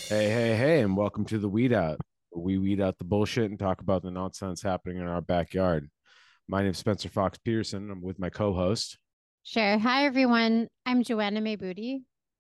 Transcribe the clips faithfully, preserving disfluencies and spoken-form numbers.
Hey, hey, hey, and welcome to the Weed Out. Where we weed out the bullshit and talk about the nonsense happening in our backyard. My name is Spencer Fox Peterson. I'm with my co-host. Sure. Hi, everyone. I'm Joanna May Booty.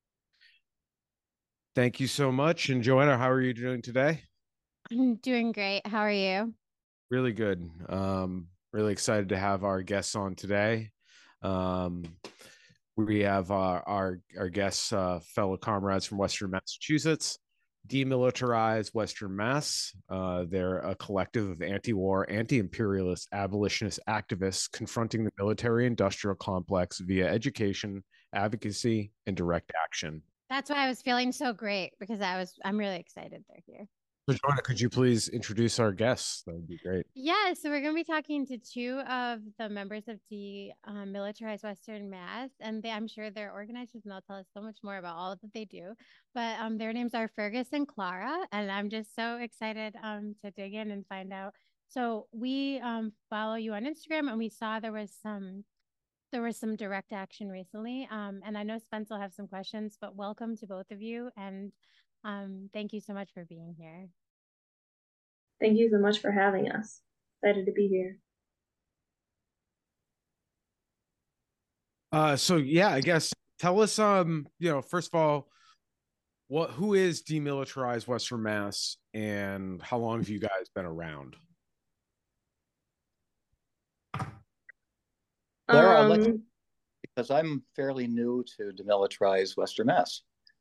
Thank you so much. And Joanna, how are you doing today? I'm doing great. How are you? Really good. Um, really excited to have our guests on today. Um, we have our our, our guests, uh, fellow comrades from Western Massachusetts, Demilitarize Western Mass. Uh, they're a collective of anti-war, anti-imperialist, abolitionist activists confronting the military-industrial complex via education, advocacy, and direct action. That's why I was feeling so great because I was, I'm really excited they're here. So, Joanna, could you please introduce our guests? That would be great. Yeah, so we're going to be talking to two of the members of the um, Militarized Western Mass, and they, I'm sure they're organizers and they'll tell us so much more about all that they do. But um, their names are Fergus and Clara, and I'm just so excited um, to dig in and find out. So we um, follow you on Instagram, and we saw there was some there was some direct action recently. Um, and I know Spence will have some questions, but welcome to both of you. And um, thank you so much for being here. Thank you so much for having us. Excited to be here. Uh, so yeah, I guess tell us, um, you know, first of all, what who is Demilitarized Western Mass, and how long have you guys been around? Clara, I'll let you Um, because I'm fairly new to demilitarized Western Mass.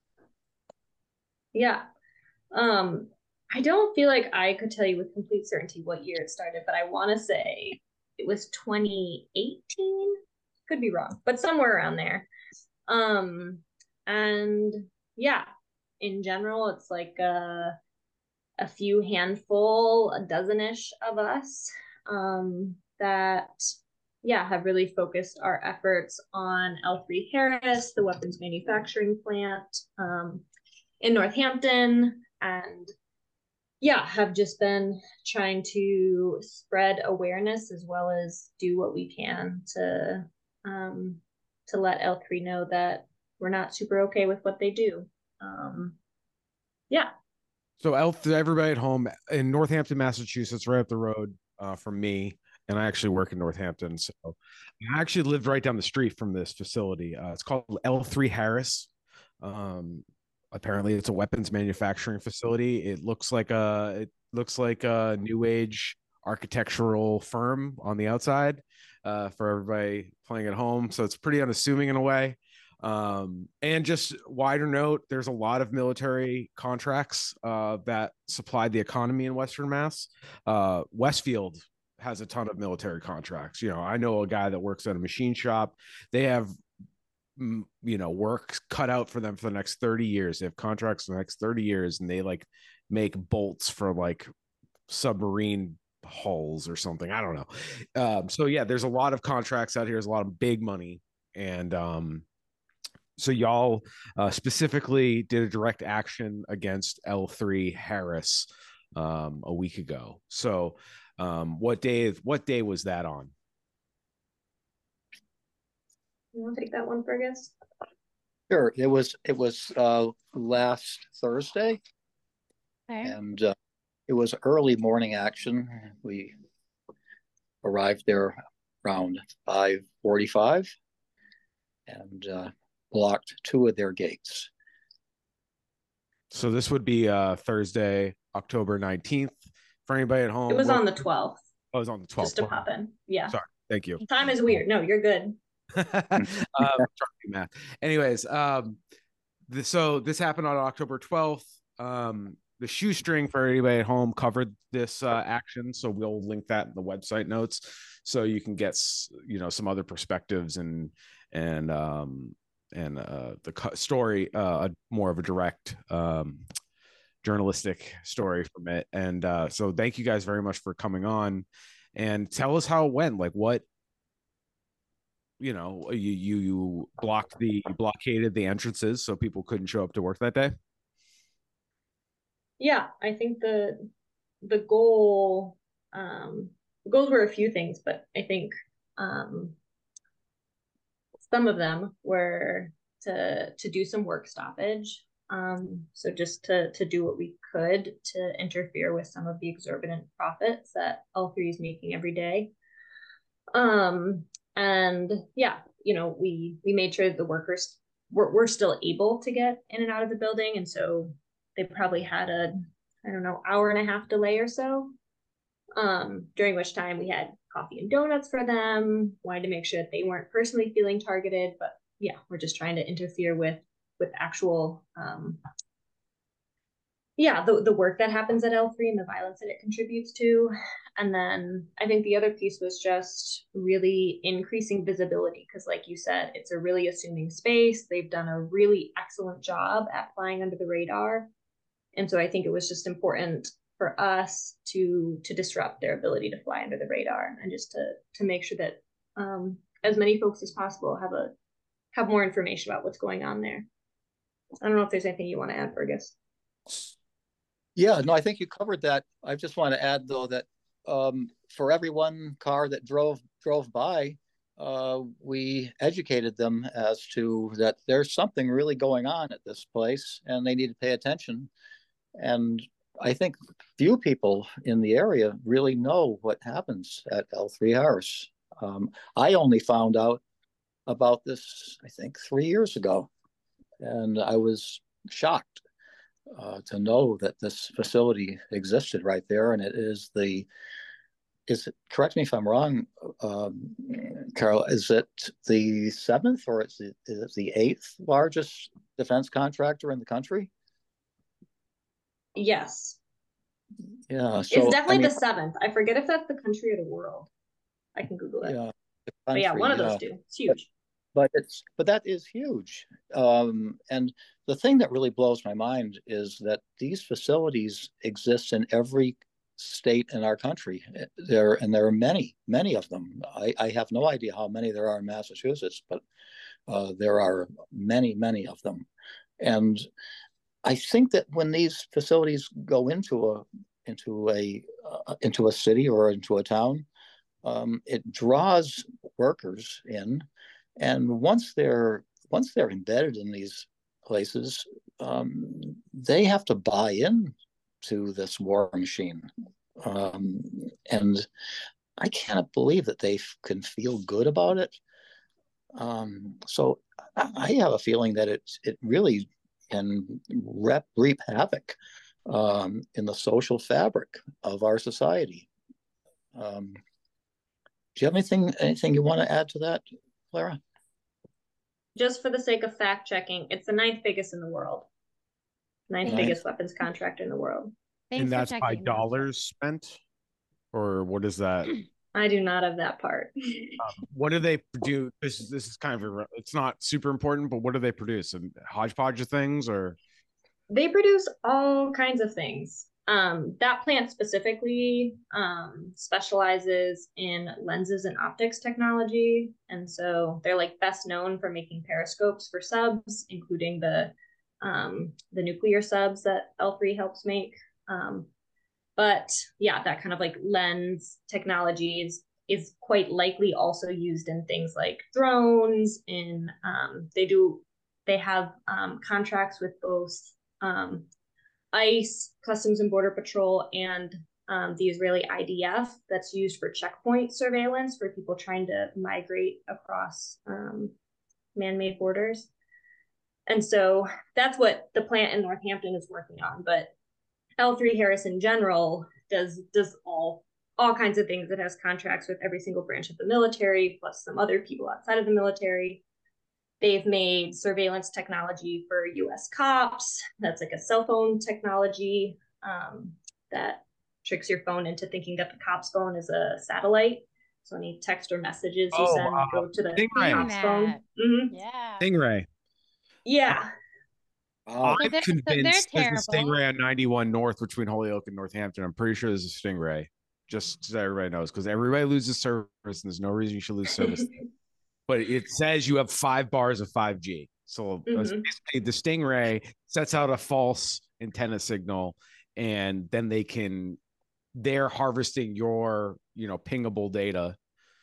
yeah. Um, I don't feel like I could tell you with complete certainty what year it started, but I want to say it was twenty eighteen. Could be wrong, but somewhere around there. Um, and yeah, in general, it's like a, a few handful, a dozen-ish of us um, that, yeah, have really focused our efforts on L three Harris, the weapons manufacturing plant um, in Northampton, and yeah, have just been trying to spread awareness as well as do what we can to um, to let L three know that we're not super okay with what they do. Um, yeah. So, Elf, everybody at home in Northampton, Massachusetts, right up the road uh, from me, and I actually work in Northampton. So, I actually lived right down the street from this facility. Uh, it's called L three Harris. Um, Apparently, it's a weapons manufacturing facility. It looks like a it looks like a new age architectural firm on the outside uh, for everybody playing at home. So it's pretty unassuming in a way. Um, and just wider note, there's a lot of military contracts uh, that supply the economy in Western Mass. Uh, Westfield has a ton of military contracts. You know, I know a guy that works at a machine shop. They have you know work cut out for them for the next thirty years. They have contracts for the next thirty years, and they like make bolts for like submarine hulls or something. I don't know. Um, so yeah, there's a lot of contracts out here. There's a lot of big money, and um, so y'all uh, specifically did a direct action against L three Harris um, a week ago. So um, what day? What day was that on? You want to take that one, Fergus? Sure, it was it was uh, last Thursday, Okay. and uh, it was early morning action. We arrived there around five forty-five and uh, blocked two of their gates. So this would be uh, Thursday, October nineteenth. For anybody at It home, was what? on the twelfth, Oh, it was on the just twelfth. to pop in. Yeah. Sorry. Thank you. Time is weird. No, you're good. um, trying to do math. Anyways, um, the, so this happened on October twelfth. Um, the shoestring for anybody at home covered this uh, action, so we'll link that in the website notes, so you can get you know some other perspectives and and um, and uh, the story, uh, more of a direct um, journalistic story from it. And uh, so, thank you guys very much for coming on, and tell us how it went. Like, what you know, you you you blocked the you blockaded the entrances so people couldn't show up to work that day. Yeah, I think the the goal um the goals were a few things, but I think um some of them were to to do some work stoppage. Um, so just to to do what we could to interfere with some of the exorbitant profits that L three is making every day. Um, and yeah, you know, we we made sure that the workers were, were still able to get in and out of the building, and so they probably had a, I don't know, hour and a half delay or so. Um, during which time we had coffee and donuts for them, wanted to make sure that they weren't personally feeling targeted, but yeah, we're just trying to interfere with with actual um yeah, the, the work that happens at L three and the violence that it contributes to. And then I think the other piece was just really increasing visibility, because like you said, it's a really assuming space. They've done a really excellent job at flying under the radar. And so I think it was just important for us to to disrupt their ability to fly under the radar, and just to to make sure that um, as many folks as possible have a have more information about what's going on there. I don't know if there's anything you want to add, Fergus. Yeah, no, I think you covered that. I just want to add, though, that um, for every one car that drove drove by, uh, we educated them as to that there's something really going on at this place, and they need to pay attention. And I think few people in the area really know what happens at L three Harris. Um, I only found out about this, I think, three years ago, and I was shocked uh, to know that this facility existed right there. And it is the, is it, correct me if I'm wrong, um, Carol, is it the seventh or is it, is it the eighth largest defense contractor in the country? Yes. Yeah. So, it's definitely I mean, the seventh. I forget if that's the country or the world. I can Google it. Yeah. But yeah, one of those yeah. two. It's huge. But it's but that is huge. Um, and the thing that really blows my mind is that these facilities exist in every state in our country. There and there are many, many of them. I, I have no idea how many there are in Massachusetts, but uh, there are many, many of them. And I think that when these facilities go into a into a uh, into a city or into a town, um, it draws workers in, and once they're once they're embedded in these places, um, they have to buy in to this war machine, um, and I cannot believe that they f- can feel good about it. Um, so I, I have a feeling that it it really can rep, reap havoc um, in the social fabric of our society. Um, do you have anything anything you want to add to that, Clara? Just for the sake of fact checking, it's the ninth biggest in the world. Ninth Thanks. biggest weapons contractor in the world. Thanks And for that's by checking that. dollars spent, or what is that? I do not have that part. Um, what do they do? This is this is kind of a, it's not super important, but what do they produce? And hodgepodge of things, or They produce all kinds of things. Um, that plant specifically um, specializes in lenses and optics technology. And so they're like best known for making periscopes for subs, including the um, the nuclear subs that L three helps make. Um, but yeah, that kind of like lens technology is, is quite likely also used in things like drones. In um, they do they have um, contracts with both um, ICE, Customs and Border Patrol, and um, the Israeli I D F that's used for checkpoint surveillance for people trying to migrate across um, man-made borders. And so that's what the plant in Northampton is working on. But L three Harris in general does does all all kinds of things. It has contracts with every single branch of the military, plus some other people outside of the military. They've made surveillance technology for U S cops. That's like a cell phone technology um, that tricks your phone into thinking that the cop's phone is a satellite. So any text or messages you Oh, send uh, go to the Stingray. cop's phone. Mhm. Yeah. Stingray? Yeah. Wow. I'm they're- so they're convinced there's a terrible. Stingray on ninety-one North between Holyoke and Northampton. I'm pretty sure there's a Stingray, just so everybody knows, because everybody loses service, and there's no reason you should lose service. But it says you have five bars of five G. So uh, Mhm. basically, the Stingray sets out a false antenna signal, and then they can they're harvesting your you know pingable data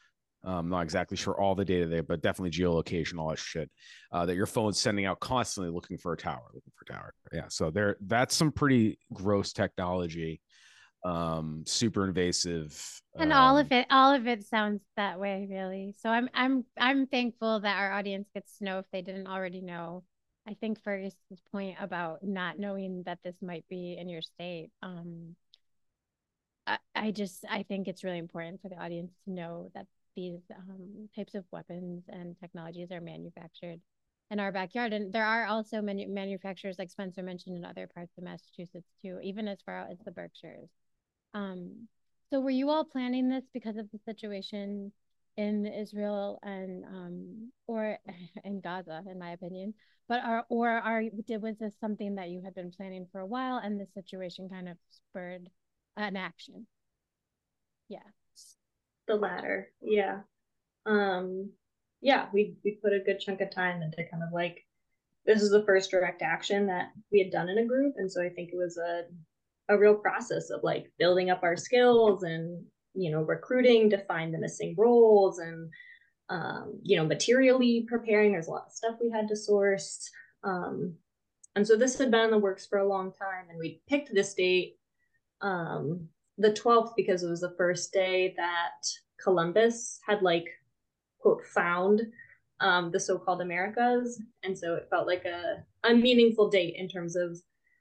I'm not exactly sure all the data there, but definitely geolocation, all that shit. Uh, that your phone's sending out constantly, looking for a tower, looking for a tower. Yeah, so there, that's some pretty gross technology, um, super invasive. And all Um, of it, all of it sounds that way, really. So I'm, I'm, I'm thankful that our audience gets to know if they didn't already know. I think Fergus's point about not knowing that this might be in your state, um, I, I just, I think it's really important for the audience to know that these um, types of weapons and technologies are manufactured in our backyard. And there are also many manufacturers, like Spencer mentioned, in other parts of Massachusetts too, even as far out as the Berkshires. Um, so were you all planning this because of the situation in Israel and um, or in Gaza, in my opinion? But are or are did was this something that you had been planning for a while, and the situation kind of spurred an action? Yeah. The latter, yeah. Um, yeah, we we put a good chunk of time into kind of like, this is the first direct action that we had done in a group, and so I think it was a a real process of like building up our skills and, you know, recruiting to find the missing roles and, um, you know, materially preparing. There's a lot of stuff we had to source. Um, and so this had been in the works for a long time, and we picked this date, um, the twelfth, because it was the first day that Columbus had like, quote, found um, the so-called Americas. And so it felt like a, a meaningful date in terms of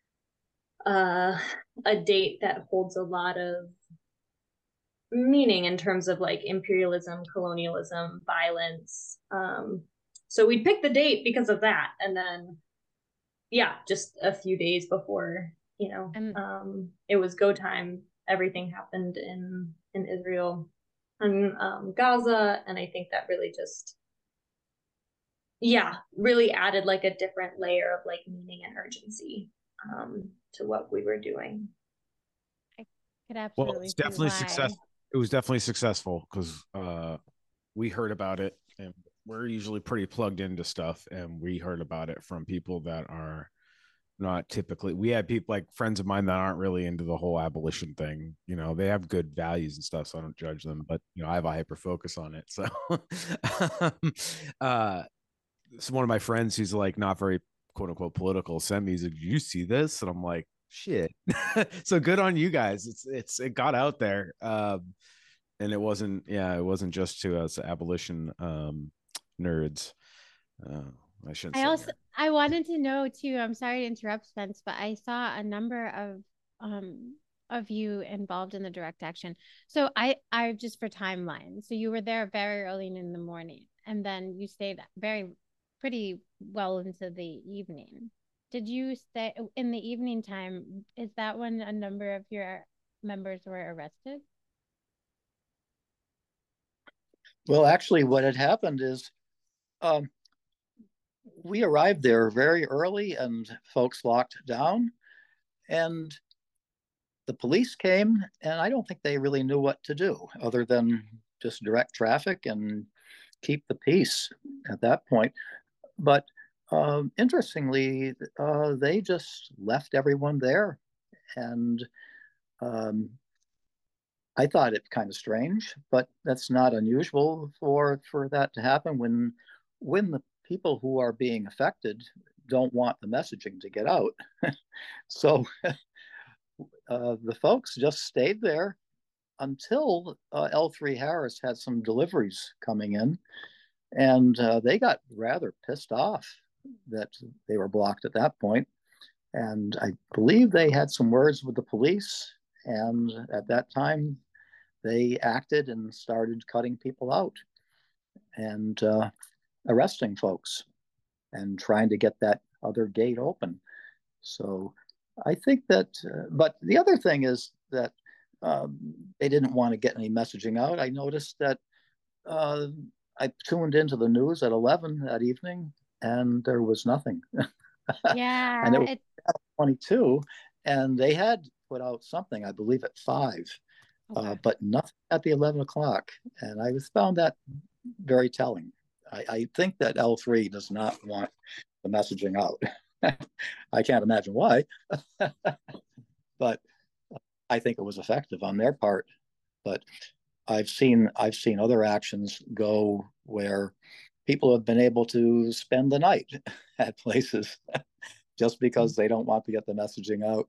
uh, a date that holds a lot of meaning in terms of like imperialism, colonialism, violence. Um, so we picked the date because of that. And then, yeah, just a few days before, you know, And um, it was go time. Everything happened in in Israel and um, Gaza, and I think that really just, yeah, really added like a different layer of like meaning and urgency um, to what we were doing. I could well, absolutely it's see definitely why. success. It was definitely successful because uh, we heard about it, and we're usually pretty plugged into stuff, and we heard about it from people that are not typically. We had people like friends of mine that aren't really into the whole abolition thing. You know, they have good values and stuff, so I don't judge them. But you know, I have a hyper focus on it. So, uh, so one of my friends who's like not very quote unquote political sent me, he's like, "Did you see this?" And I'm like, "Shit." So good on you guys. It's it's it got out there. Um, and it wasn't, yeah, it wasn't just to us abolition um nerds. Uh, I shouldn't I say also nerd. I wanted to know too. I'm sorry to interrupt, Spence, but I saw a number of um of you involved in the direct action. So I I just for timeline. So you were there very early in the morning, and then you stayed very pretty well into the evening. Did you stay in the evening time? Is that when a number of your members were arrested? Well, actually, what had happened is um, we arrived there very early and folks locked down. And the police came, and I don't think they really knew what to do other than just direct traffic and keep the peace at that point. But um, interestingly, uh, they just left everyone there. And um, I thought it kind of strange, but that's not unusual for for that to happen when when the people who are being affected don't want the messaging to get out. So uh, the folks just stayed there until uh, L three Harris had some deliveries coming in, and uh, they got rather pissed off that they were blocked at that point. And I believe they had some words with the police, and at that time they acted and started cutting people out and uh, arresting folks and trying to get that other gate open. So I think that, uh, but the other thing is that um, they didn't want to get any messaging out. I noticed that uh, I tuned into the news at eleven that evening and there was nothing. And it Yeah, was it twenty-two, and they had put out something, I believe, at five, uh, okay. but nothing at the eleven o'clock. And I found that very telling. I, I think that L three does not want the messaging out. I can't imagine why, but I think it was effective on their part. But I've seen I've seen other actions go where people have been able to spend the night at places just because they don't want to get the messaging out.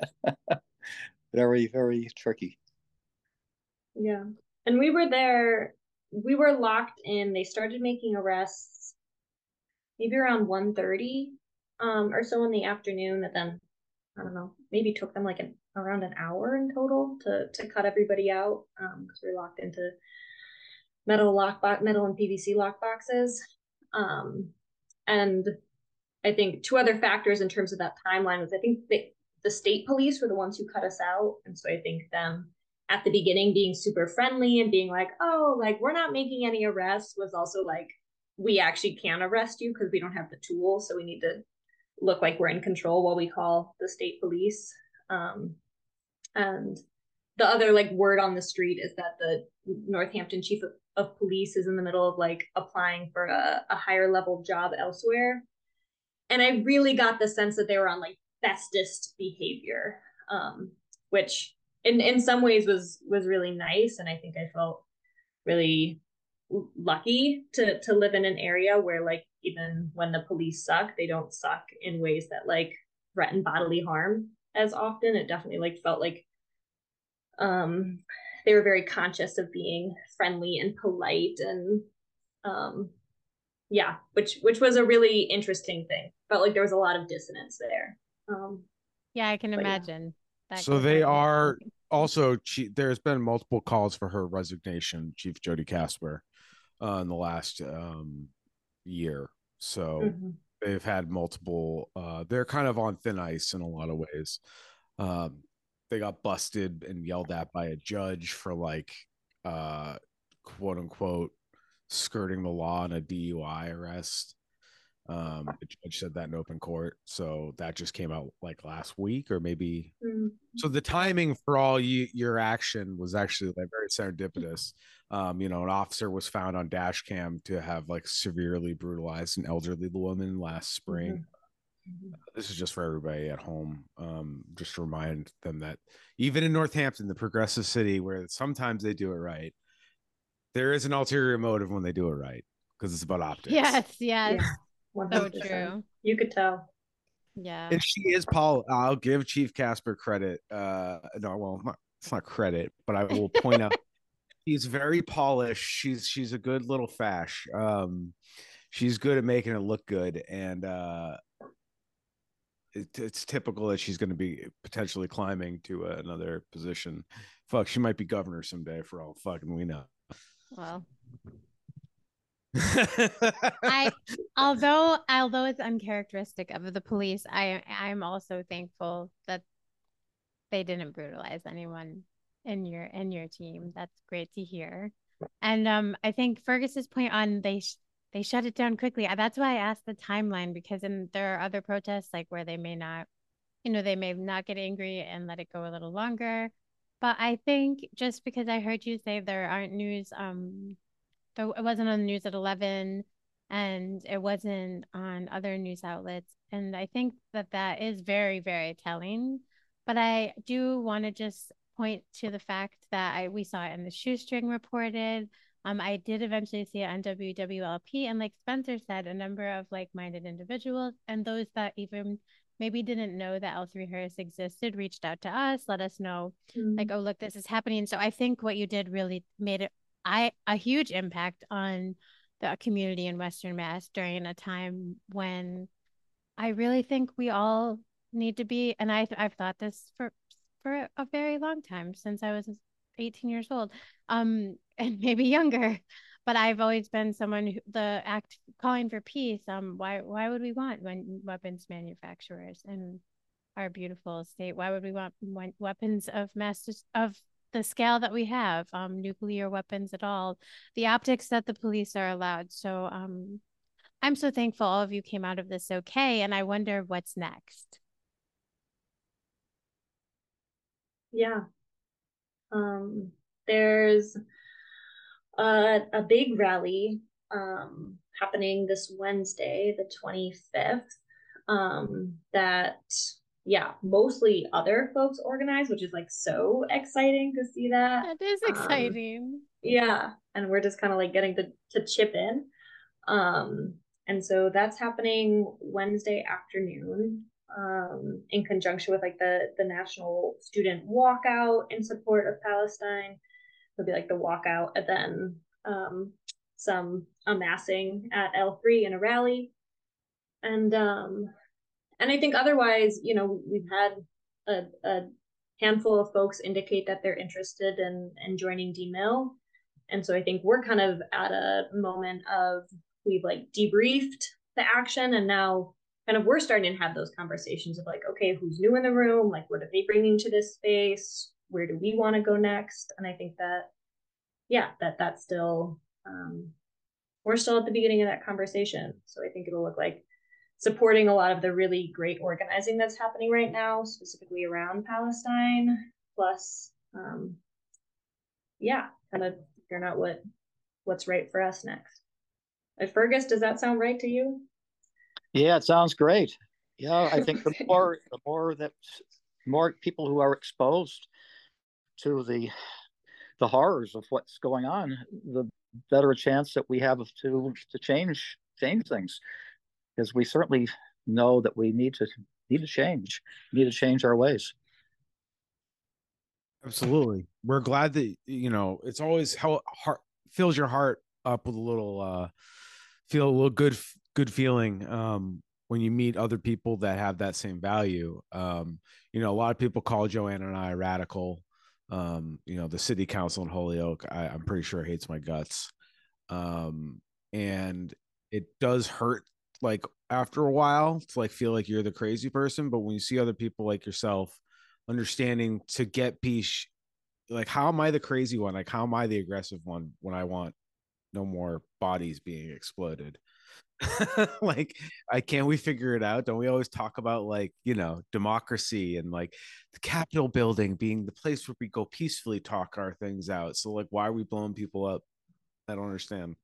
Very, very tricky. Yeah. And we were there, we were locked in. They started making arrests maybe around one thirty um, or so in the afternoon. And then, I don't know, maybe took them like an around an hour in total to to cut everybody out because um, we were locked into metal lockbox, metal and P V C lock boxes. Um, and I think two other factors in terms of that timeline was I think they, the state police were the ones who cut us out. And so I think them at the beginning being super friendly and being like, oh, like we're not making any arrests was also like, we actually can arrest you because we don't have the tools. So we need to look like we're in control while we call the state police. Um, and the other like word on the street is that the Northampton chief of, of police is in the middle of like applying for a, a higher level job elsewhere. And I really got the sense that they were on like bestest behavior, um, which in, in some ways was was really nice. And I think I felt really lucky to to live in an area where like even when the police suck, they don't suck in ways that like threaten bodily harm as often. It definitely like felt like um, they were very conscious of being friendly and polite and um, yeah, which which was a really interesting thing. Felt like there was a lot of dissonance there. Um, yeah, I can imagine. Yeah. That so they are also, there's been multiple calls for her resignation, Chief Jody Casper, uh, in the last um, year. So mm-hmm. they've had multiple, uh, they're kind of on thin ice in a lot of ways. Um, they got busted and yelled at by a judge for like, uh, quote unquote, skirting the law in a D U I arrest. Um, the judge said that in open court. So that just came out like last week or maybe. Mm-hmm. So the timing for all you, your action was actually like very serendipitous. Um, you know, an officer was found on dash cam to have like severely brutalized an elderly woman last spring. Mm-hmm. This is just for everybody at home. Um, just to remind them that even in Northampton, the progressive city where sometimes they do it right, there is an ulterior motive when they do it right because it's about optics. Yes, yes. Yeah, one hundred percent. So true. You could tell. Yeah. And she is Paul. I'll give Chief Casper credit. Uh, no, well, not, it's not credit, but I will point out she's very polished. She's she's a good little fash. Um, she's good at making it look good, and uh, it, it's typical that she's going to be potentially climbing to uh, another position. Fuck, she might be governor someday for all fucking we know. Well, I although although it's uncharacteristic of the police, I I'm also thankful that they didn't brutalize anyone in your in your team. That's great to hear. And um, I think Fergus's point on they sh- they shut it down quickly. That's why I asked the timeline because in there are other protests like where they may not, you know, they may not get angry and let it go a little longer. But I think just because I heard you say there aren't news, um, there, it wasn't on the news at eleven and it wasn't on other news outlets. And I think that that is very, very telling. But I do want to just point to the fact that I, we saw it in the Shoestring reported. Um, I did eventually see it on W W L P. And like Spencer said, a number of like-minded individuals and those that even maybe didn't know that L three Harris existed, reached out to us, let us know, mm-hmm. like, oh, look, this is happening. So I think what you did really made it I a huge impact on the community in Western Mass during a time when I really think we all need to be, and I, I've thought this for for a very long time, since I was eighteen years old, um, and maybe younger. But I've always been someone who the act calling for peace. Um, why why would we want when weapons manufacturers in our beautiful state? Why would we want weapons of mass of the scale that we have, um, nuclear weapons at all? The optics that the police are allowed. So um, I'm so thankful all of you came out of this okay, and I wonder what's next. Yeah. Um, there's a, a big rally um, happening this Wednesday, the twenty-fifth, um, that, yeah, mostly other folks organize, which is like so exciting to see that. That is exciting. Um, Yeah, and we're just kind of like getting to to chip in. Um, and so that's happening Wednesday afternoon, um, in conjunction with like the the national student walkout in support of Palestine. It'll be like the walkout and then um, some amassing at L three in a rally. And um, and I think otherwise, you know, we've had a, a handful of folks indicate that they're interested in, in joining D Mill. And so I think we're kind of at a moment of we've like debriefed the action and now kind of we're starting to have those conversations of like, okay, who's new in the room? Like, what are they bringing to this space? Where do we want to go next? And I think that, yeah, that that's still, um, we're still at the beginning of that conversation. So I think it'll look like supporting a lot of the really great organizing that's happening right now, specifically around Palestine, plus, um, yeah, kind of figuring out what what's right for us next. Uh, Fergus, does that sound right to you? Yeah, it sounds great. Yeah, I think the more the more that more people who are exposed to the the horrors of what's going on, the better a chance that we have to to change change things. Because we certainly know that we need to need to change, need to change our ways. Absolutely. We're glad that, you know, it's always how heart fills your heart up with a little uh feel a little good good feeling um when you meet other people that have that same value. Um, you know, a lot of people call Joanna and I radical. Um, you know, the city council in Holyoke, I, I'm pretty sure hates my guts. Um, and it does hurt like after a while to like feel like you're the crazy person, but when you see other people like yourself understanding to get peace, like how am I the crazy one? Like how am I the aggressive one when I want no more bodies being exploded? Like, I can't we figure it out? Don't we always talk about like, you know, democracy and like the Capitol building being the place where we go peacefully talk our things out? So like why are we blowing people up? I don't understand.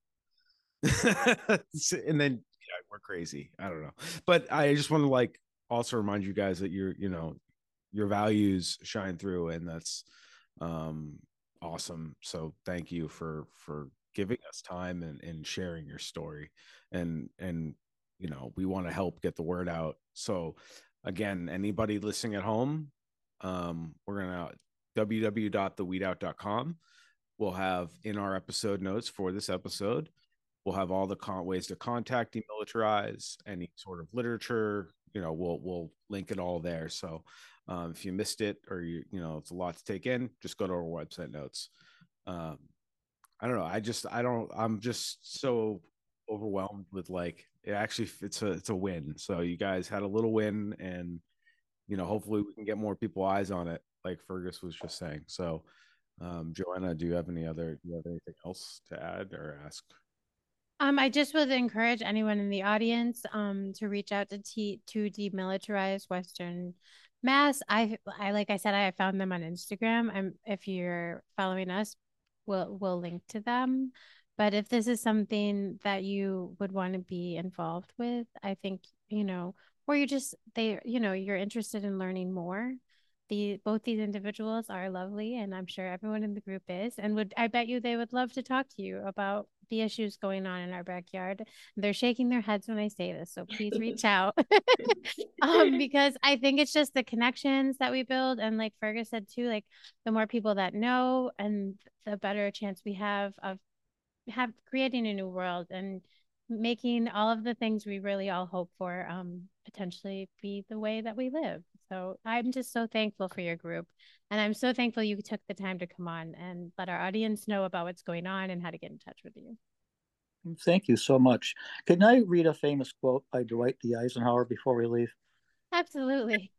And then yeah, we're crazy. I don't know. But I just want to like also remind you guys that you're, you know, your values shine through, and that's um awesome. So thank you for for giving us time and, and sharing your story. And and you know, we want to help get the word out. So again, anybody listening at home, um, we're gonna w w w dot the weed out dot com. We'll have in our episode notes for this episode, we'll have all the con- ways to contact Demilitarize, any sort of literature. You know, we'll we'll link it all there. So um, if you missed it or you you know it's a lot to take in, just go to our website notes. Um, I don't know. I just I don't. I'm just so overwhelmed with like it. Actually, it's a it's a win. So you guys had a little win, and you know hopefully we can get more people eyes on it, like Fergus was just saying. So um, Joanna, do you have any other? Do you have anything else to add or ask? Um, I just would encourage anyone in the audience um to reach out to T to Demilitarize Western Mass. I I like I said, I found them on Instagram. I'm if you're following us, we'll we'll link to them. But if this is something that you would want to be involved with, I think, you know, or you just they, you know, you're interested in learning more. The both these individuals are lovely, and I'm sure everyone in the group is, and would I bet you they would love to talk to you about the issues going on in our backyard. They're shaking their heads when I say this, so please reach out. Um, because I think it's just the connections that we build, and like Fergus said too, like the more people that know, and the better chance we have of have creating a new world and making all of the things we really all hope for um potentially be the way that we live. So I'm just so thankful for your group, and I'm so thankful you took the time to come on and let our audience know about what's going on and how to get in touch with you. Thank you so much. Can I read a famous quote by Dwight D. Eisenhower before we leave? Absolutely.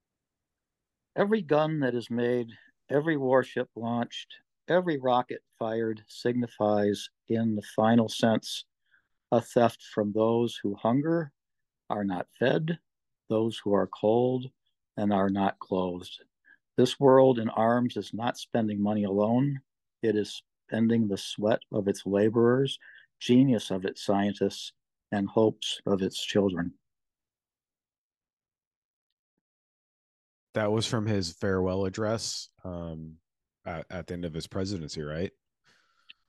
Every gun that is made, every warship launched, every rocket fired signifies, in the final sense, a theft from those who hunger, are not fed, those who are cold, and are not clothed. This world in arms is not spending money alone. It is spending the sweat of its laborers, genius of its scientists, and hopes of its children. That was from his farewell address um, at, at the end of his presidency, right?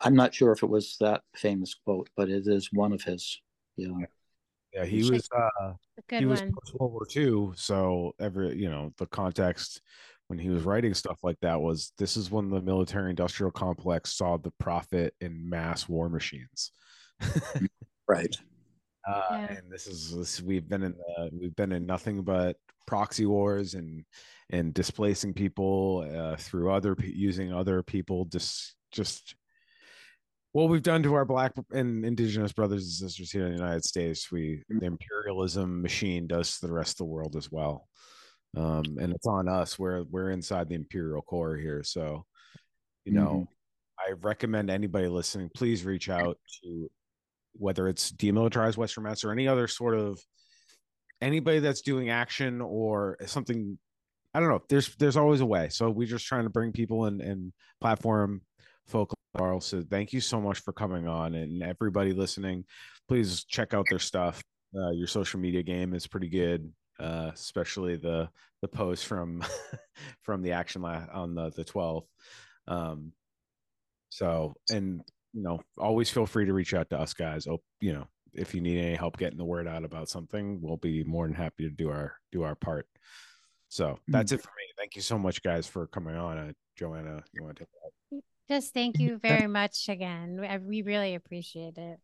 I'm not sure if it was that famous quote, but it is one of his. Yeah. Yeah, he was uh A good he was one. post World War Two, so every you know the context when he was writing stuff like that was this is when the military industrial complex saw the profit in mass war machines. Right. Uh, Yeah. and this is this we've been in the, we've been in nothing but proxy wars and and displacing people uh, through other using other people just just what we've done to our black and indigenous brothers and sisters here in the United States, we the imperialism machine does to the rest of the world as well. Um, and it's on us. We're we're inside the imperial core here. So, you know, mm-hmm. I recommend anybody listening, please reach out to whether it's Demilitarized Western Mass or any other sort of anybody that's doing action or something. I don't know. There's there's always a way. So we're just trying to bring people and and platform folk. So thank you so much for coming on, and everybody listening, please check out their stuff. Uh, your social media game is pretty good, uh, especially the the post from from the action la- on the the twelfth. Um, so and you know, always feel free to reach out to us guys. Oh, you know, if you need any help getting the word out about something, we'll be more than happy to do our do our part. So that's it for me. Thank you so much, guys, for coming on. Uh, Joanna, you want to take that? Just thank you very much again. I, we really appreciate it.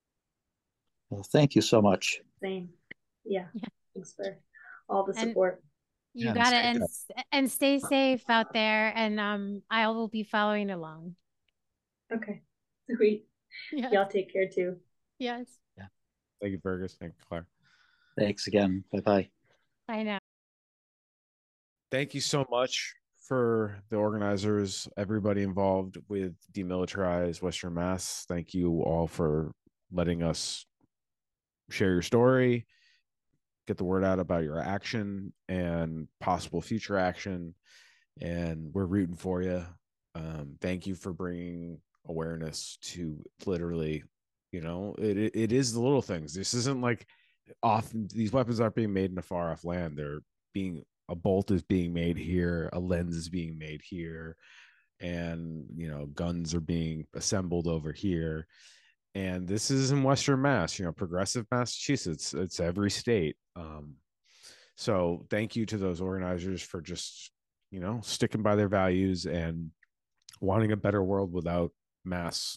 Well, thank you so much. Same. Yeah. Yeah. Thanks for all the And support. you Yeah, got it. and And, and stay safe out there. And um, I will be following along. Okay. Sweet. Yes. Y'all take care too. Yes. Yeah. Thank you, Fergus. Thank you, Claire. Thanks again. Bye-bye. Bye now. Thank you so much for the organizers, everybody involved with Demilitarized Western Mass. Thank you all for letting us share your story, get the word out about your action and possible future action. And we're rooting for you. Um, thank you for bringing awareness to literally, you know, it, it, it is the little things. This isn't like often these weapons aren't being made in a far off land. They're being a bolt is being made here, a lens is being made here, and you know, guns are being assembled over here. And this is in Western Mass, you know, progressive Massachusetts. It's every state. Um, so thank you to those organizers for just, you know, sticking by their values and wanting a better world without mass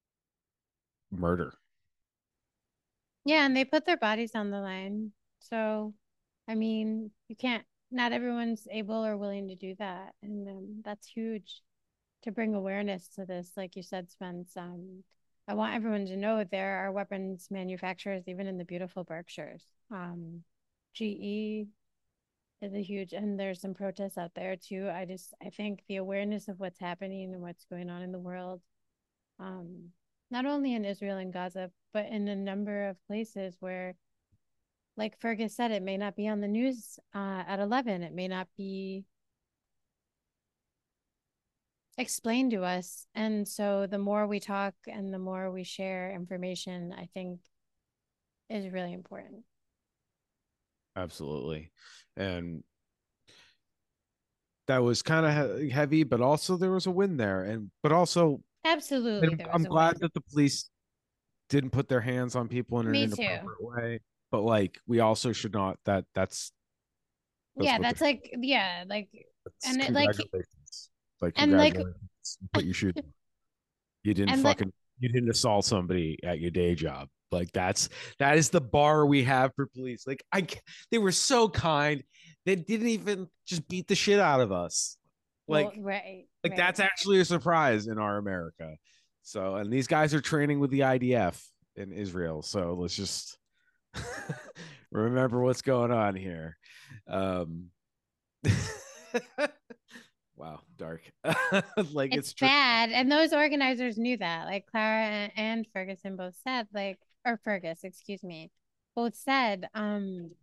murder. Yeah, and they put their bodies on the line. So, I mean, you can't, not everyone's able or willing to do that. And um, that's huge to bring awareness to this. Like you said, Spence, um, I want everyone to know there are weapons manufacturers, even in the beautiful Berkshires. Um, G E is a huge, and there's some protests out there too. I just, I think the awareness of what's happening and what's going on in the world, um, not only in Israel and Gaza, but in a number of places where, like Fergus said, it may not be on the news uh, at eleven. It may not be explained to us. And so the more we talk and the more we share information, I think is really important. Absolutely. And that was kind of he- heavy, but also there was a win there. And, but also, Absolutely. I'm, I'm glad win. that the police didn't put their hands on people in Me an too. inappropriate way. But like, we also should not, that that's, that's yeah, that's like, yeah, like, and it like, like, and like, what you should, you didn't fucking, like, you didn't assault somebody at your day job. Like that's, that is the bar we have for police. Like I, they were so kind. They didn't even just beat the shit out of us. Like, well, right. Like right. that's actually a surprise in our America. So, and these guys are training with the I D F in Israel. So let's just remember what's going on here. Um, wow, dark. Like it's, it's bad. And those organizers knew that. Like Clara and Ferguson both said, like, or Fergus, excuse me, both said, um,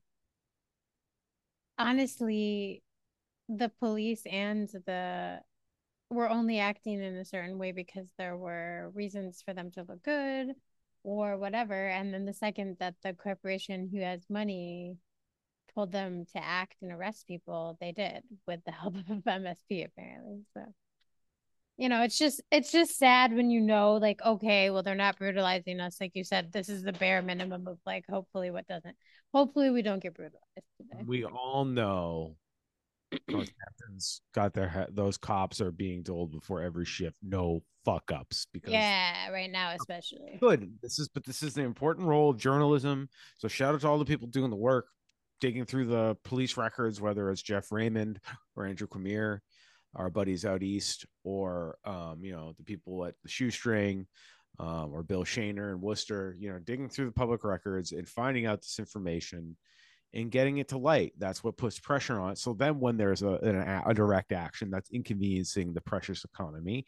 honestly, the police and the were only acting in a certain way because there were reasons for them to look good or whatever. And then the second that the corporation who has money told them to act and arrest people, they did with the help of M S P apparently. So you know, it's just it's just sad when you know, like, okay, well, they're not brutalizing us, like you said. This is the bare minimum of like, hopefully, what doesn't. Hopefully, we don't get brutalized today. We all know those captains got their he- those cops are being told before every shift, no fuck ups, because Yeah, right now especially. good. This is but this is the important role of journalism. So shout out to all the people doing the work, digging through the police records, whether it's Jeff Raymond or Andrew Quamir, our buddies out east, or um, you know, the people at the Shoestring, um, or Bill Shaner in Worcester, you know, digging through the public records and finding out this information and getting it to light. That's what puts pressure on it. So then when there's a, an, a direct action that's inconveniencing the precious economy,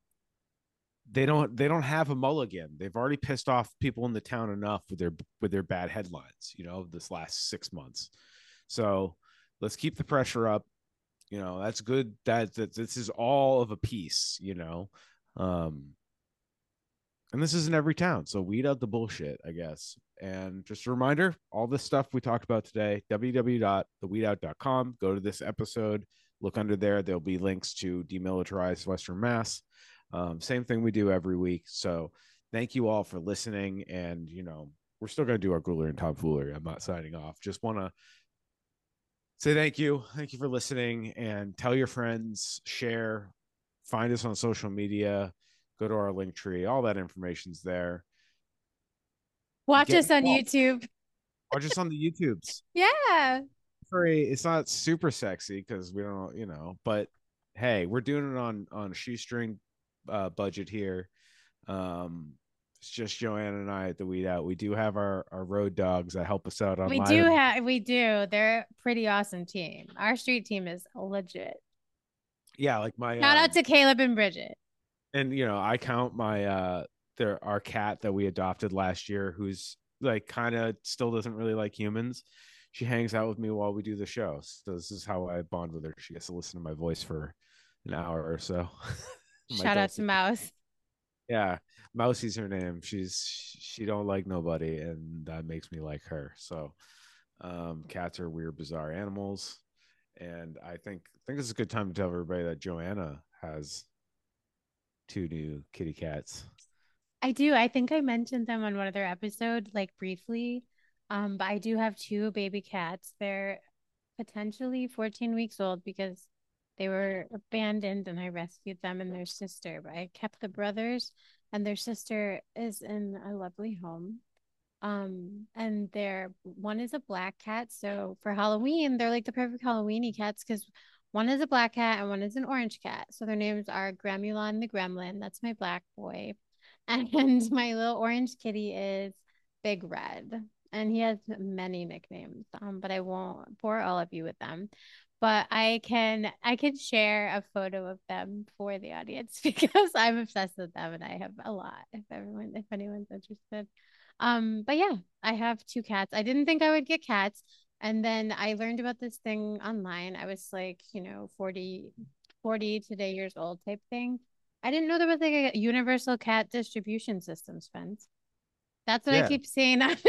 they don't they don't have a mulligan. They've already pissed off people in the town enough with their with their bad headlines, you know, this last six months. So let's keep the pressure up. You know, that's good. That, that this is all of a piece, you know. Um, and this is in every town. So weed out the bullshit, I guess. And just a reminder, all this stuff we talked about today, w w w dot the weed out dot com. Go to this episode, look under there. There'll be links to demilitarized Western Mass. Um, same thing we do every week. So thank you all for listening. And, you know, we're still going to do our Ghouler and Tomfoolery. I'm not signing off. Just want to say thank you. Thank you for listening, and tell your friends, share, find us on social media, go to our link tree. All that information's there. Watch Get us on involved. YouTube. Watch us on the YouTubes. Yeah. Very, it's not super sexy because we don't, you know, but hey, we're doing it on on a shoestring uh, budget here. Um, it's just Joanna and I at the Weed Out. We do have our our road dogs that help us out online. We do have, we do. They're a pretty awesome team. Our street team is legit. Yeah, like my Shout um, out to Caleb and Bridget. And you know, I count my uh, there our cat that we adopted last year, who's like kind of still doesn't really like humans. She hangs out with me while we do the show. So this is how I bond with her. She gets to listen to my voice for an hour or so. Shout out to Mouse. Yeah, Mousie's her name. She's she don't like nobody, and that makes me like her. So, um, cats are weird, bizarre animals, and I think I think it's a good time to tell everybody that Joanna has two new kitty cats. I do. I think I mentioned them on one of their episodes, like briefly. Um, but I do have two baby cats. They're potentially fourteen weeks old because they were abandoned and I rescued them and their sister. But I kept the brothers, and their sister is in a lovely home. Um, and they're one is a black cat. So for Halloween, they're like the perfect Halloweeny cats because one is a black cat and one is an orange cat. So their names are Gramulon the Gremlin. That's my black boy. And my little orange kitty is Big Red. And he has many nicknames, um, but I won't bore all of you with them. But I can I can share a photo of them for the audience because I'm obsessed with them and I have a lot if everyone if anyone's interested. Um, but yeah, I have two cats. I didn't think I would get cats. And then I learned about this thing online. I was like, you know, forty, forty today years old type thing. I didn't know there was like a universal cat distribution system, Spence. That's what I Yeah, keep seeing. Because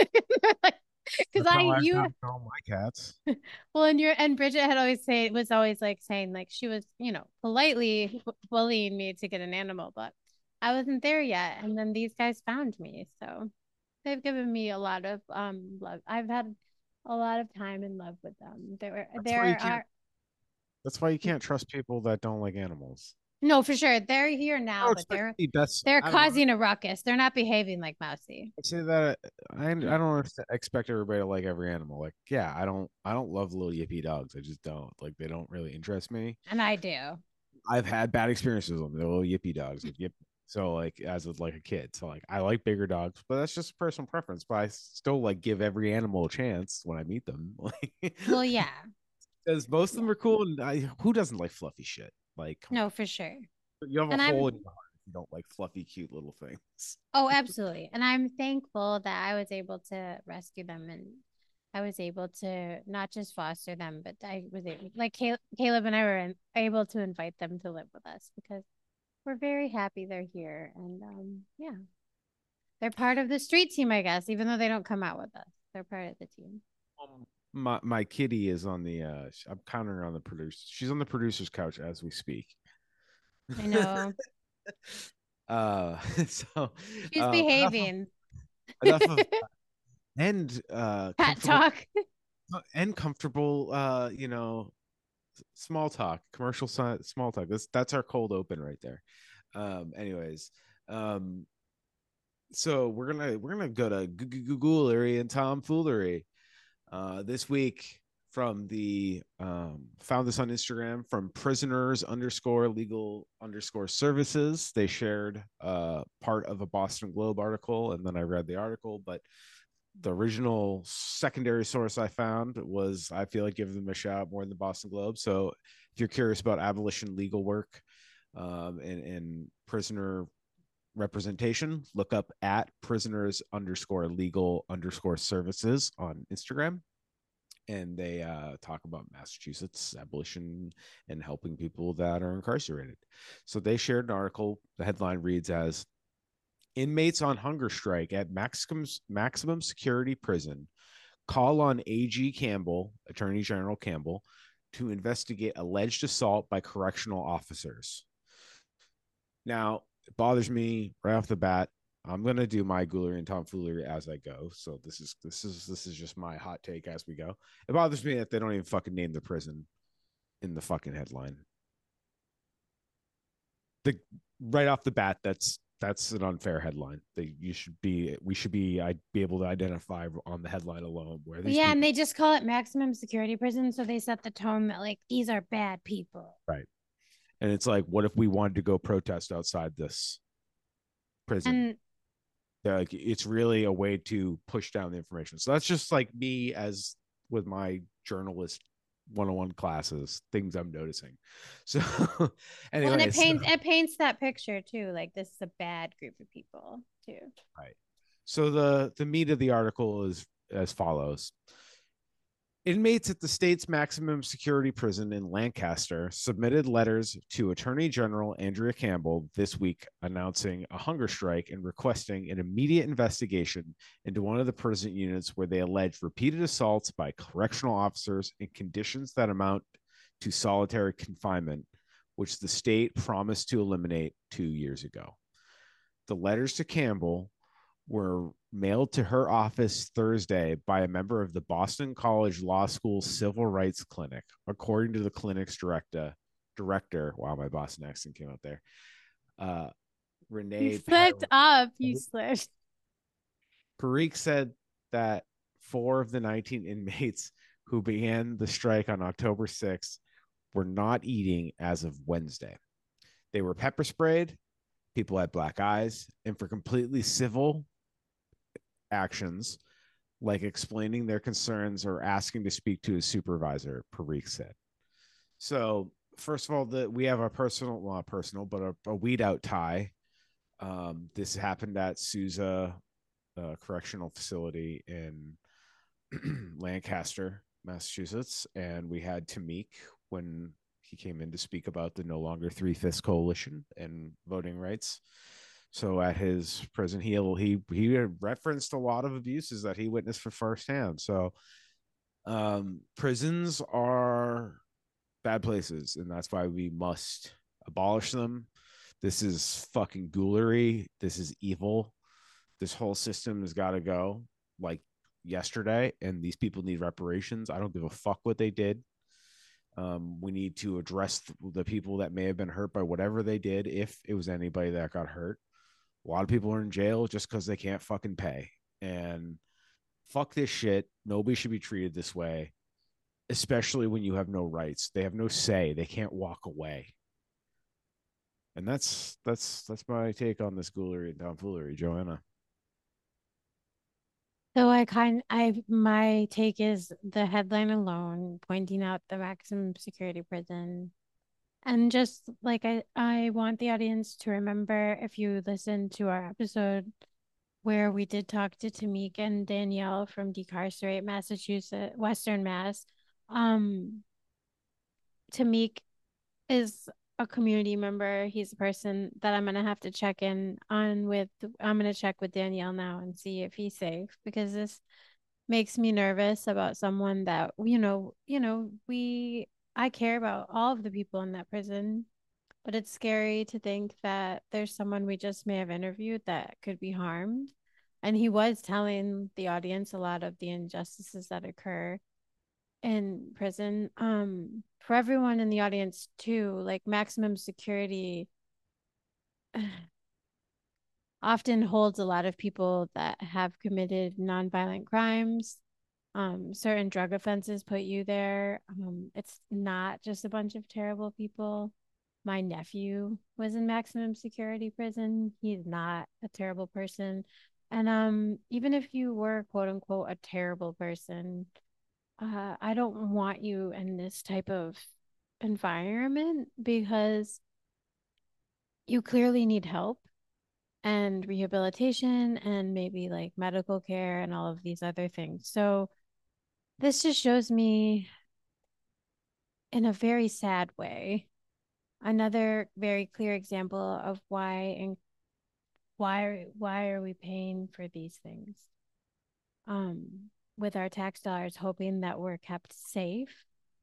that's I how I you got all my cats. well, and your and Bridget had always say was always like saying like she was, you know, politely bu- bullying me to get an animal, but I wasn't there yet. And then these guys found me. So they've given me a lot of um love. I've had a lot of time and love with them. There That's why you there can't. are That's why you can't trust people that don't like animals. no, for sure. They're here I now, don't but expect they're the best. they're I don't know. causing a ruckus. They're not behaving like Mousy. I say that I I don't expect everybody to like every animal. Like, yeah, I don't I don't love little yippy dogs. I just don't like. They don't really interest me. And I do. I've had bad experiences with them. They're little yippy dogs. Like, yip. So like as with like a kid. So like I like bigger dogs, but that's just personal preference. But I still like give every animal a chance when I meet them. Like, Well, yeah. because most of Yeah. them are cool, and I, who doesn't like fluffy shit? Like, come No, for sure. on. You have a And hole I'm in your heart if you don't like fluffy, cute little things. oh, absolutely. And I'm thankful that I was able to rescue them and I was able to not just foster them, but I was able, like Caleb, Caleb and I were in, able to invite them to live with us because we're very happy they're here. And um, yeah, they're part of the street team, I guess, even though they don't come out with us. They're part of the team. Um, my my kitty is on the. uh I'm counting her on the producer. She's on the producer's couch as we speak. I know. uh, so She's um, enough of, behaving. enough of and uh, Cat comfortable talk. and comfortable. Uh, you know, small talk, commercial si- small talk. That's that's our cold open right there. Um, anyways, um, so we're gonna we're gonna go to Googley and tomfoolery uh, this week from the um, found this on Instagram from prisoners underscore legal underscore services. They shared uh, part of a Boston Globe article, and then I read the article, but the original secondary source I found was I feel like giving them a shout more than the Boston Globe. So if you're curious about abolition legal work um, and, and prisoner representation, look up at prisoners underscore legal underscore services on Instagram. And they uh, talk about Massachusetts abolition and helping people that are incarcerated. So they shared an article. The headline reads as inmates on hunger strike at maximum, maximum security prison call on A G Campbell, Attorney General Campbell, to investigate alleged assault by correctional officers. Now, it bothers me right off the bat. I'm gonna do my ghoulery and tomfoolery as I go. So this is this is this is just my hot take as we go. It bothers me that they don't even fucking name the prison in the fucking headline. The right off the bat, that's that's an unfair headline. That you should be we should be I'd be able to identify on the headline alone where these Yeah, people, and they just call it maximum security prison, so they set the tone that like these are bad people. right. And it's like, what if we wanted to go protest outside this prison? And They're like, it's really a way to push down the information. So that's just like me as with my journalist one-on-one classes, things I'm noticing. So anyway, well, and it paints so, it paints that picture too. Like this is a bad group of people too. right. So the the meat of the article is as follows. Inmates at the state's maximum security prison in Lancaster submitted letters to Attorney General Andrea Campbell this week announcing a hunger strike and requesting an immediate investigation into one of the prison units where they alleged repeated assaults by correctional officers in conditions that amount to solitary confinement, which the state promised to eliminate two years ago. The letters to Campbell were mailed to her office Thursday by a member of the Boston College Law School Civil Rights Clinic, according to the clinic's director. Director, wow, my Boston accent came out there. Uh, Renee You slipped per- up. You slipped. Parikh said that four of the nineteen inmates who began the strike on October sixth were not eating as of Wednesday. They were pepper sprayed. People had black eyes, and for completely civil actions like explaining their concerns or asking to speak to his supervisor, Parikh said. So, first of all, the, we have a personal, well, not personal, but a, a weed out tie. Um, this happened at Sousa uh, Correctional Facility in Lancaster, Massachusetts. And we had Tamik when he came in to speak about the No Longer Three Fifths Coalition and voting rights. So at his prison, he he he referenced a lot of abuses that he witnessed for firsthand. So um, prisons are bad places, and that's why we must abolish them. This is fucking ghoulery. This is evil. This whole system has got to go like yesterday, and these people need reparations. I don't give a fuck what they did. Um, we need to address the people that may have been hurt by whatever they did, if it was anybody that got hurt. A lot of people are in jail just because they can't fucking pay. And fuck this shit. Nobody should be treated this way, especially when you have no rights. They have no say. They can't walk away. And that's that's that's my take on this ghoulery and tomfoolery, Joanna. So I kind I my take is the headline alone pointing out the maximum security prison. And just like I, I want the audience to remember, if you listen to our episode where we did talk to Tamik and Danielle from Decarcerate Massachusetts, Western Mass, um, Tamik is a community member. He's a person that I'm gonna have to check in on with. I'm gonna check with Danielle now and see if he's safe, because this makes me nervous about someone that, you know, you know, we I care about all of the people in that prison. but it's scary to think that there's someone we just may have interviewed that could be harmed. And he was telling the audience a lot of the injustices that occur in prison. Um, for everyone in the audience too, like maximum security often holds a lot of people that have committed nonviolent crimes. Um, certain drug offenses put you there. Um, it's not just a bunch of terrible people. My nephew was in maximum security prison. He's not a terrible person. And um, even if you were quote unquote a terrible person, uh, I don't want you in this type of environment because you clearly need help and rehabilitation and maybe like medical care and all of these other things. So this just shows me in a very sad way another very clear example of why and why why are we paying for these things um with our tax dollars, hoping that we're kept safe.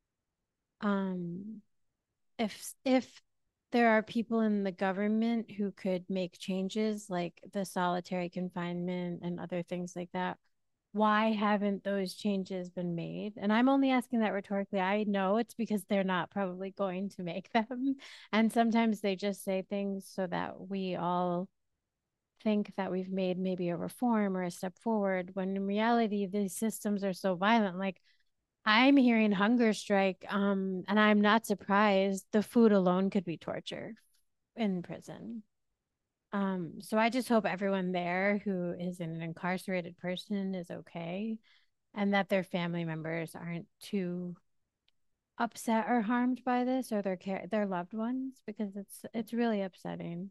um if if there are people in the government who could make changes like the solitary confinement and other things like that, why haven't those changes been made? And I'm only asking that rhetorically. I know it's because they're not probably going to make them. And sometimes they just say things so that we all think that we've made maybe a reform or a step forward, when in reality, these systems are so violent. Like I'm hearing hunger strike, um, and I'm not surprised. The food alone could be torture in prison. Um, so I just hope everyone there who is an incarcerated person is okay and that their family members aren't too upset or harmed by this, or their care their loved ones, because it's it's really upsetting.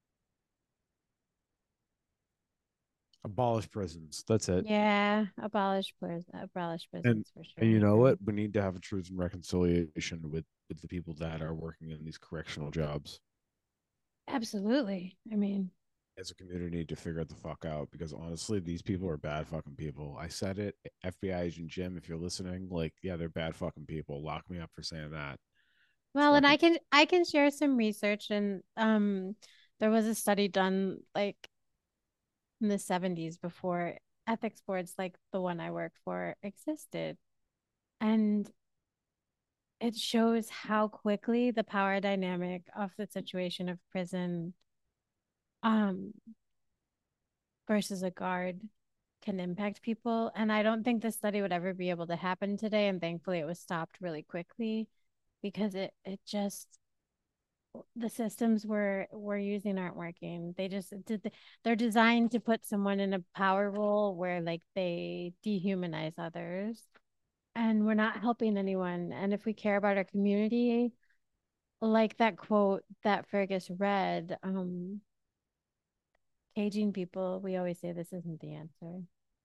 Abolish prisons. That's it. Yeah, abolish prison, abolish And prisons for sure. and I you know agree. what? We need to have a truth and reconciliation with with the people that are working in these correctional jobs. Absolutely. I mean, As a community to figure it the fuck out, because honestly, these people are bad fucking people. I said it. F B I agent Jim, if you're listening, like, yeah, they're bad fucking people. Lock me up for saying that. It's well, and fucking I can I can share some research, and um there was a study done like in the seventies before ethics boards like the one I work for existed. And it shows how quickly the power dynamic of the situation of prison um versus a guard can impact people. And I don't think this study would ever be able to happen today. And thankfully it was stopped really quickly because it it just the systems we're we're using aren't working. They just did they're designed to put someone in a power role where like they dehumanize others, and we're not helping anyone. And if we care about our community, like that quote that Fergus read, um, caging people, we always say this isn't the answer.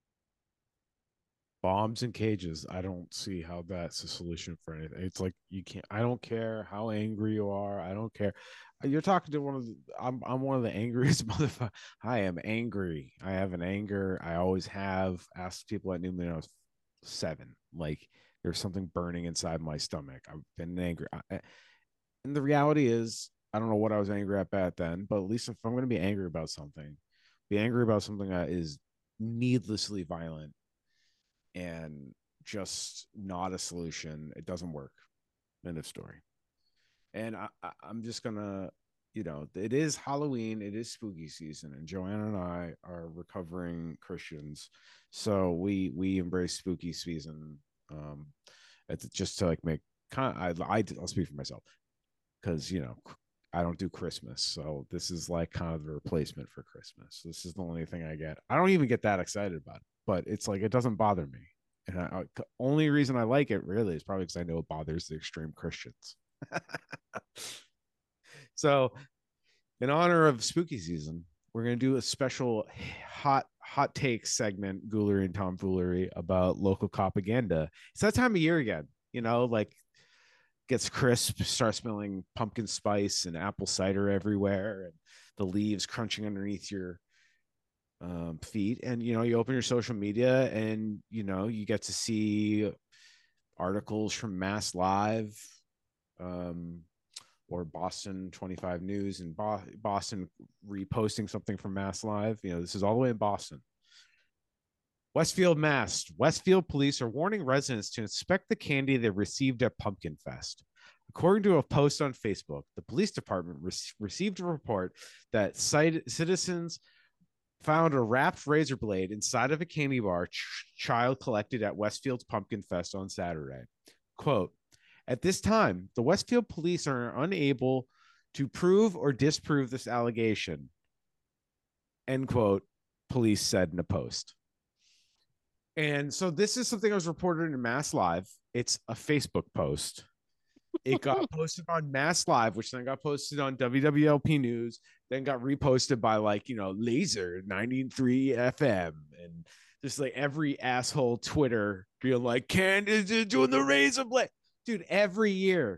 bombs and cages. I don't see how that's a solution for anything. It's like you can't. I don't care how angry you are. I don't care. You're talking to one of the. I'm I'm one of the angriest motherfuckers. I am angry. I have an anger. I always have. Asked people that knew me when I was seven. Like there's something burning inside my stomach. I've been angry. I, and the reality is, I don't know what I was angry at back then, but at least if I'm going to be angry about something, be angry about something that is needlessly violent and just not a solution. It doesn't work. End of story. And I, I, I'm just gonna, you know, it is Halloween, it is spooky season, and Joanna and I are recovering Christians, so we we embrace spooky season. Um, it's just to like make kind of, I, I I'll speak for myself because you know I don't do Christmas, so this is like kind of the replacement for Christmas. This is the only thing I get. I don't even get that excited about it, but it's like it doesn't bother me. And I, I, only reason I like it really is probably because I know it bothers the extreme Christians. So, in honor of spooky season, we're gonna do a special hot hot take segment, Ghoulery and Tomfoolery, about local propaganda. It's that time of year again, you know, like gets crisp, starts smelling pumpkin spice and apple cider everywhere, and the leaves crunching underneath your um, feet. And you know, you open your social media, and you know, you get to see articles from Mass Live, um, or Boston twenty-five News in Bo- Boston reposting something from Mass Live. You know, this is all the way in Boston. Westfield, Mass. Westfield police are warning residents to inspect the candy they received at Pumpkin Fest. According to a post on Facebook, the police department re- received a report that cite- citizens found a wrapped razor blade inside of a candy bar ch- child collected at Westfield's Pumpkin Fest on Saturday. Quote, at this time, the Westfield police are unable to prove or disprove this allegation. End quote, police said in a post. And so this is something I was reported in Mass Live. It's a Facebook post. It got posted on Mass Live, which then got posted on W W L P News, then got reposted by like, you know, Laser ninety-three F M and just like every asshole Twitter being like, Candace doing the razor blade. Dude, every year.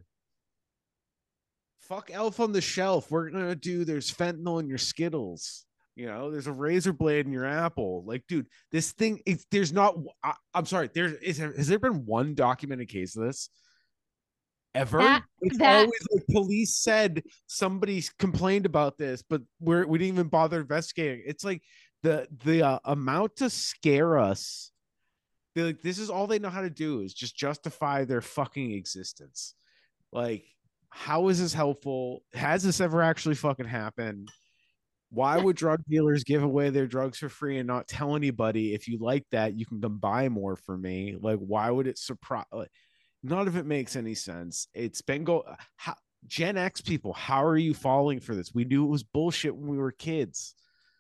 Fuck Elf on the Shelf. We're going to do there's fentanyl in your Skittles. You know, there's a razor blade in your apple. Like, dude, this thing, it's, there's not, I, I'm sorry, there is, has there been one documented case of this ever? That, it's that, always like police said somebody complained about this, but we're, we didn't even bother investigating. It's like the, the uh, amount to scare us. They're like, this is all they know how to do is just justify their fucking existence. Like, how is this helpful? Has this ever actually fucking happened? Why would drug dealers give away their drugs for free and not tell anybody? If you like that, you can come buy more for me. Like, why would it surprise? Like, none of it makes any sense. It's been go how, Gen X people. How are you falling for this? We knew it was bullshit when we were kids.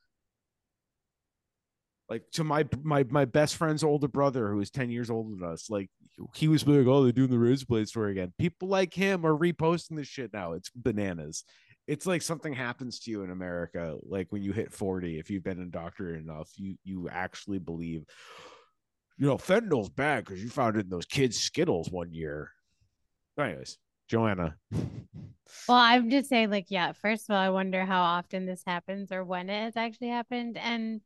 Like, to my my my best friend's older brother, who is ten years older than us, like he was like, "Oh, they're doing the razor blade story again." People like him are reposting this shit now. It's bananas. It's like something happens to you in America, like when you hit forty, if you've been indoctrinated enough, you you actually believe, you know, fentanyl's bad because you found it in those kids' Skittles one year. Anyways, Joanna. well, I'm just saying, like, yeah, first of all, I wonder how often this happens or when it has actually happened. And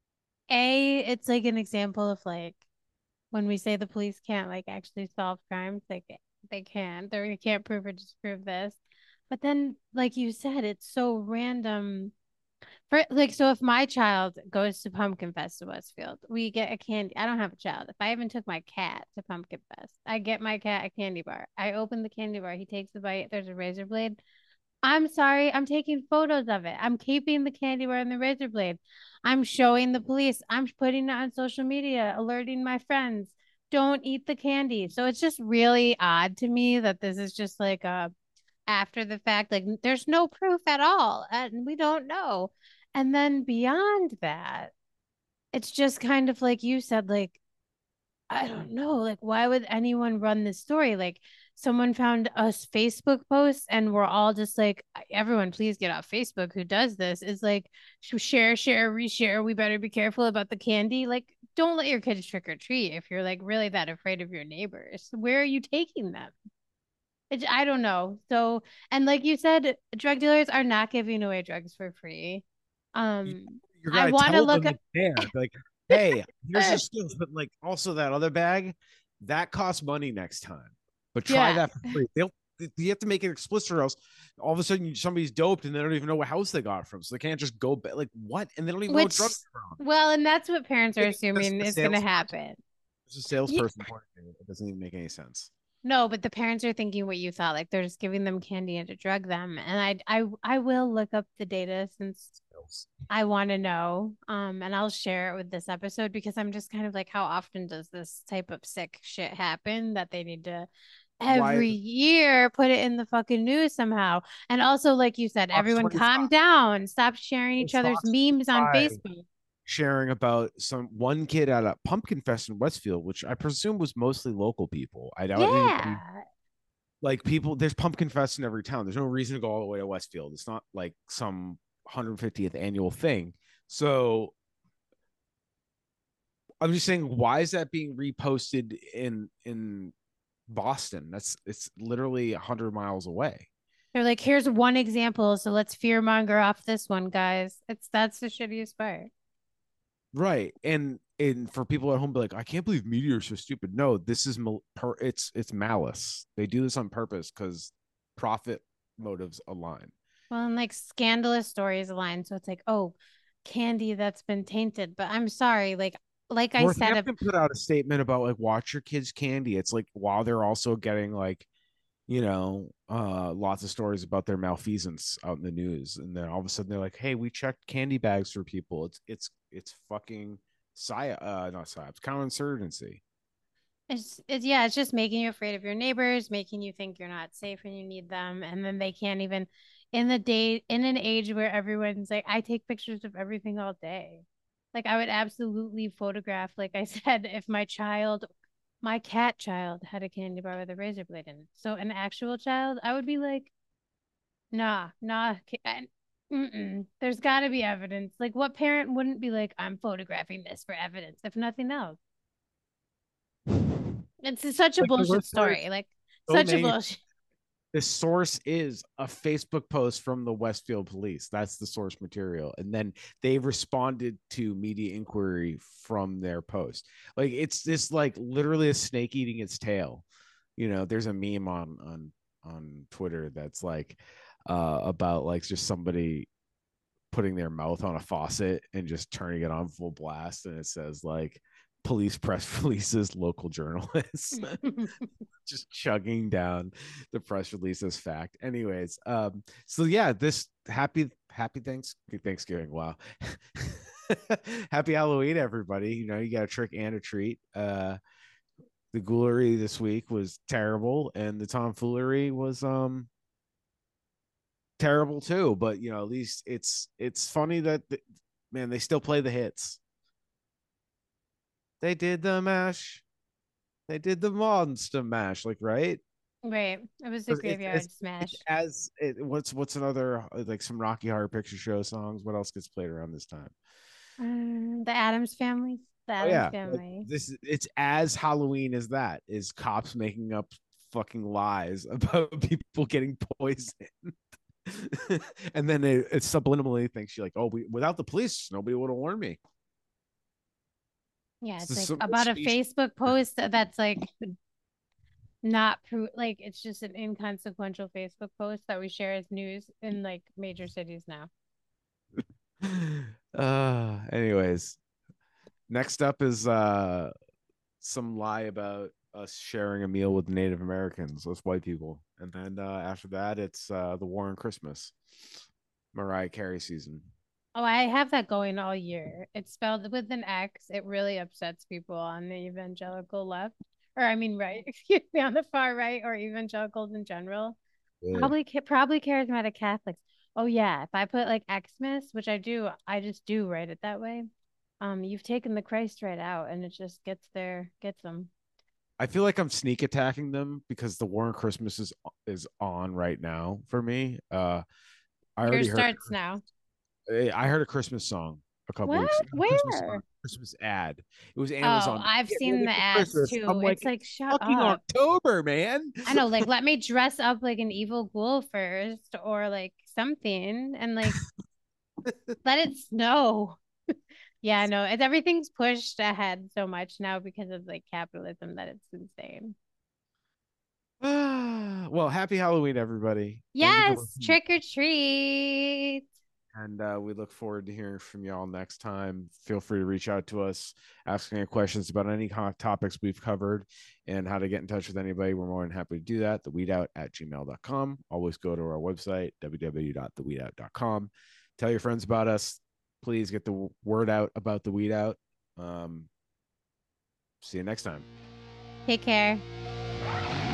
A, it's like an example of like when we say the police can't like actually solve crimes, like they can't, they can't prove or disprove this. But then, like you said, it's so random. For like, so if my child goes to Pumpkin Fest to Westfield, we get a candy. I don't have a child. If I even took my cat to Pumpkin Fest, I get my cat a candy bar. I open the candy bar. He takes a bite. There's a razor blade. I'm sorry. I'm taking photos of it. I'm keeping the candy bar and the razor blade. I'm showing the police. I'm putting it on social media, alerting my friends. Don't eat the candy. So it's just really odd to me that this is just like a after the fact, like there's no proof at all and we don't know. And then beyond that, it's just kind of like you said, like I don't know, like why would anyone run this story? Like someone found us Facebook posts and we're all just like, everyone please get off Facebook who does this. Is like share share reshare, we better be careful about the candy. Like don't let your kids trick or treat if you're like really that afraid of your neighbors. Where are you taking them? It, I don't know. So, and like you said, drug dealers are not giving away drugs for free. Um, You're I gonna want to tell look them up. there, like, hey, here's your skills, but like also that other bag that costs money next time. But try Yeah. that for free. They'll you have to make it explicit, or else all of a sudden somebody's doped and they don't even know what house they got it from, so they can't just go like what, and they don't even know what Which, drugs are from. well, and that's what parents are That's assuming the is going to salesperson. happen. There's a salesperson point of view. It doesn't even make any sense. No, but the parents are thinking what you thought, like they're just giving them candy and to drug them. And I, I, I will look up the data since I want to know. Um, and I'll share it with this episode because I'm just kind of like, how often does this type of sick shit happen that they need to every Why- year put it in the fucking news somehow? And also, like you said, Fox everyone calm twenty-five. down, stop sharing each Fox other's memes on twenty-five. Facebook. Sharing about some one kid at a Pumpkin Fest in Westfield, which I presume was mostly local people. I doubt anybody, Yeah. like people. There's Pumpkin Fest in every town. There's no reason to go all the way to Westfield. It's not like some one hundred fiftieth annual thing. So I'm just saying, why is that being reposted in in Boston? That's it's literally a hundred miles away. They're like, here's one example, so let's fearmonger off this one, guys. It's that's the shittiest part. Right. And and for people at home be like, I can't believe media are so stupid. No, this is mal- per, it's it's malice. They do this on purpose because profit motives align. Well, and like scandalous stories align. So it's like, oh, candy that's been tainted. But I'm sorry, like like I said, Northampton put out a statement about like watch your kids' candy. It's like while they're also getting like, you know, uh, lots of stories about their malfeasance out in the news, and then all of a sudden they're like, "Hey, we checked candy bags for people." It's it's it's fucking psy uh not psyops, counterinsurgency. it's, it's yeah, it's just making you afraid of your neighbors, making you think you're not safe when you need them, and then they can't even in the day in an age where everyone's like, I take pictures of everything all day. Like I would absolutely photograph, like I said, if my child, my cat child had a candy bar with a razor blade in it. So an actual child, I would be like, nah, nah. ca- Mm-mm. There's got to be evidence. Like, what parent wouldn't be like, I'm photographing this for evidence, if nothing else? It's such a Like the bullshit worst part is story. Like, so such a many. bullshit. The source is a Facebook post from the Westfield police. That's the source material. And then they responded to media inquiry from their post. Like it's this like literally a snake eating its tail. You know, there's a meme on on on Twitter that's like uh about like just somebody putting their mouth on a faucet and just turning it on full blast, and it says like police press releases local journalists just chugging down the press release as fact. Anyways, um, so yeah, this happy happy thanks Thanksgiving. Wow. Happy Halloween, everybody. You know, you got a trick and a treat. Uh the ghoulery this week was terrible, and the tomfoolery was um terrible too. But you know, at least it's it's funny that the, man, they still play the hits. They did the mash. They did the monster mash, like right. Right. It was a It's, graveyard it's, smash. it's as it, what's what's another like some Rocky Horror Picture Show songs? What else gets played around this time? Um, the Adams family. The Oh Adams yeah, like, family. this it's as Halloween as that is cops making up fucking lies about people getting poisoned. And then it, it subliminally thinks you're like, oh, we, without the police, nobody would have warned me. Yeah, It's it's like some about a species. Facebook post that's like not pro like it's just an inconsequential Facebook post that we share as news in like major cities now. Uh, anyways, next up is uh some lie about us sharing a meal with Native Americans, us white people, and then uh, after that, it's uh, the War on Christmas, Mariah Carey season. Oh, I have that going all year. It's spelled with an X. It really upsets people on the evangelical left, or I mean, right, excuse me, on the far right, or evangelicals in general. Yeah. Probably, probably charismatic Catholics. Oh yeah, if I put like Xmas, which I do, I just do write it that way. Um, you've taken the Christ right out, and it just gets there, gets them. I feel like I'm sneak attacking them because the War on Christmas is is on right now for me. Uh, I Yours already heard starts now. I heard a Christmas song a couple What? weeks ago. Christmas song, Where? Christmas ad. It was Oh, Amazon. I've Get seen ready the for ads Christmas. too. I'm like, It's it's like, shut fucking up. October, man. I know, like, let me dress up like an evil ghoul first or like something and like let it snow. Yeah, I know. It's everything's pushed ahead so much now because of like capitalism that it's insane. Well, happy Halloween, everybody. Thank you for Yes, listening. trick or treat. And uh, we look forward to hearing from y'all next time. Feel free to reach out to us, asking any questions about any topics we've covered and how to get in touch with anybody. We're more than happy to do that. The weed out at gmail dot com. Always go to our website, w w w dot the weed out dot com. Tell your friends about us. Please get the word out about the weed out. Um, see you next time. Take care.